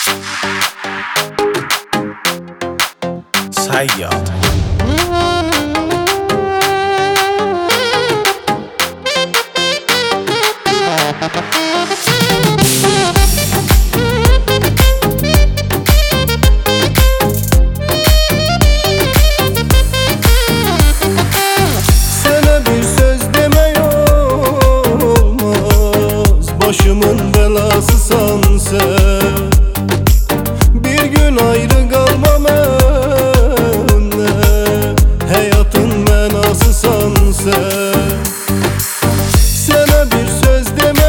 Sayyad. Sana bir söz deme olmaz, başımın belasısan sen. Bir gün ayrı kalmam enne, hayatın menasısan sen. Sana bir söz deme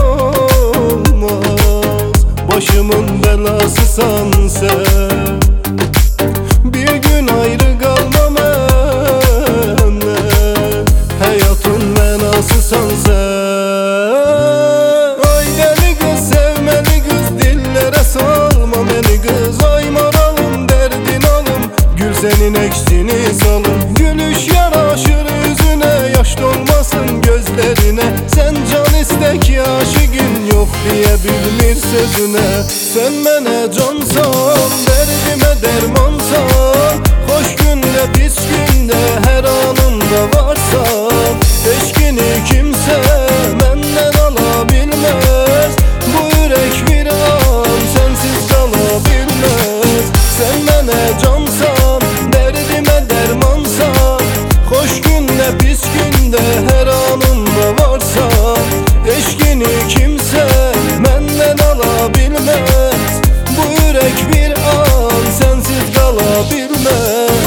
olmaz, başımın belasısan sen. Bir gün ayrı kalmam enne, hayatın menasısan sen. Ay deli kız, sevmeli kız, dillere salma beni kız. Ay maralım, derdin alım, gül senin eksini salım. Gülüş yaraşır yüzüne, yaş dolmasın gözlerine. Sen can istek aşıkın, yok diye bilmir sözüne. Sen bana cansan, derdime dermansan, hoş günde pis günde her anımda varsan. Eşkini kimse benden alabilmez, bu yürek bir an sensiz kalabilmez. Sen bana cansan, derdime dermansan, hoş günde pis günde her anımda varsan. Eşkini kimse benden alabilmez, bu yürek bir an sensiz kalabilmez.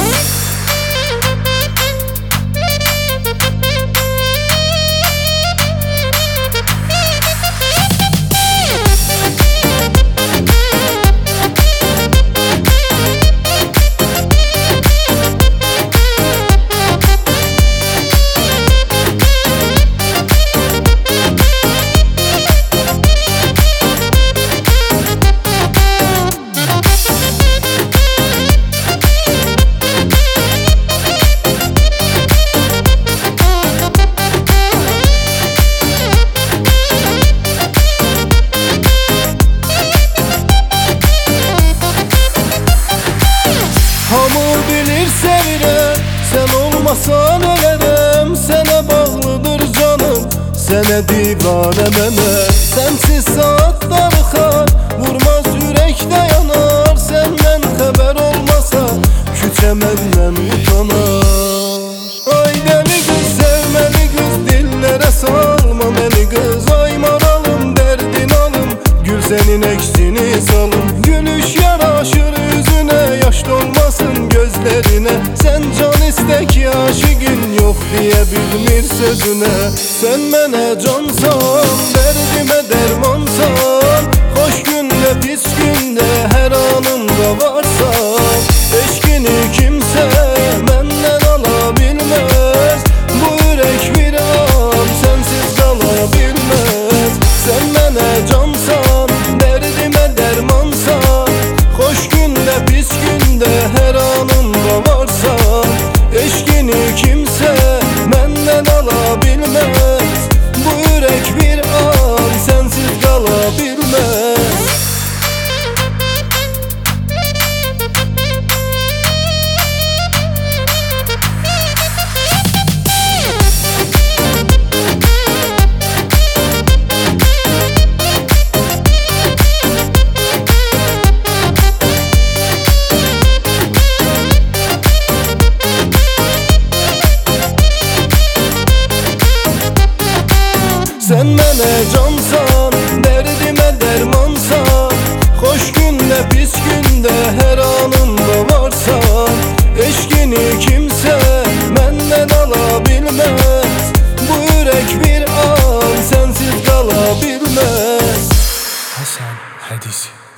Hamur bilir sevilir, sen olmasan ölerim. Sana bağlıdır canım, sana divane mene. Sensiz saatler akar, vurmaz yürekte yanar. Senden haber olmasa, küçe menden utanar. Ay deli kız, sevmeli kız, dillere salma beni kız. Ay maralım, derdin alım, gül senin eksini salım. Gülüş yaraşır yüzüne, yaş dolmasın gözlerine. Sen can istek aşıkın, yok diye bilmir sözüne. Sen bana cansan, derdime dermansan, hoş günde pis günde her anımda varsan. Eşkini kimse benden alabilmez, bu yürek bir an sensiz kalabilmez. Sen bana cansan, derdime dermansan, hoş günde pis günde her anımda varsan. Eşkini kimse benden alabilmez, bu yürek bir an sensiz kalabilmez. Sen bana cansan, derdime dermansan, hoş günde pis günde her anımda varsan. Eşkini kimse benden alabilmez, bu yürek bir an sensiz kalabilmez. Hasan Hadisi.